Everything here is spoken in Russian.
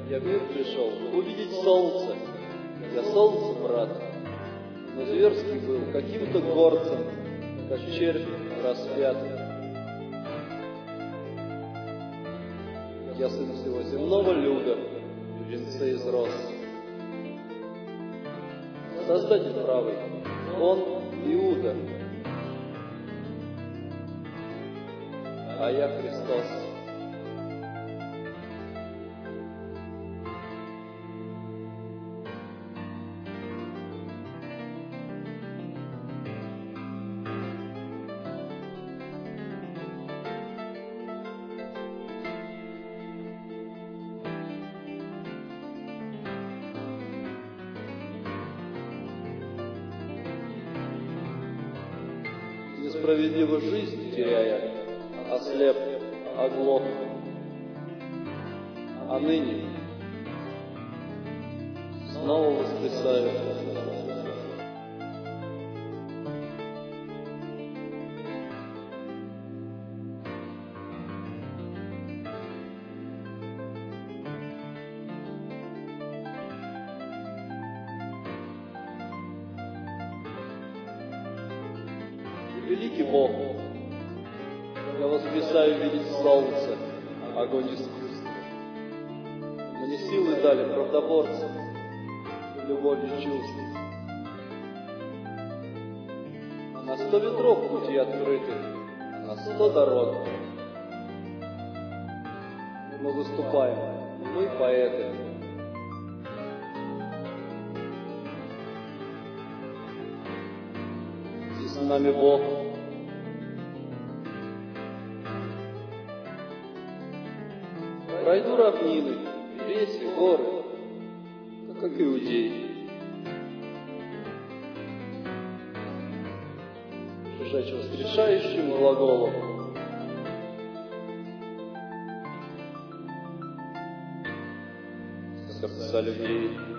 Я в мир пришел увидеть солнце. Я солнце, брат, но зверский был каким-то горцем, как червь распят. Я сын всего земного люда, в венце из роз. Создатель правый, он Иуда, а я Христос. Несправедливо жизнь теряя, ослеп, оглох. А ныне снова воскресаю. Великий Бог, я воскресаю видеть солнце, огонь искусства. Мне силы дали правдоборцы, любовью чувств. На 100 ветров пути открыты, на 100 дорог. Мы выступаем, мы поэты. И с нами Бог. Пройду равнины, реки, горы, как иудей. Жечь воскрешающим глаголом. Сердца людей.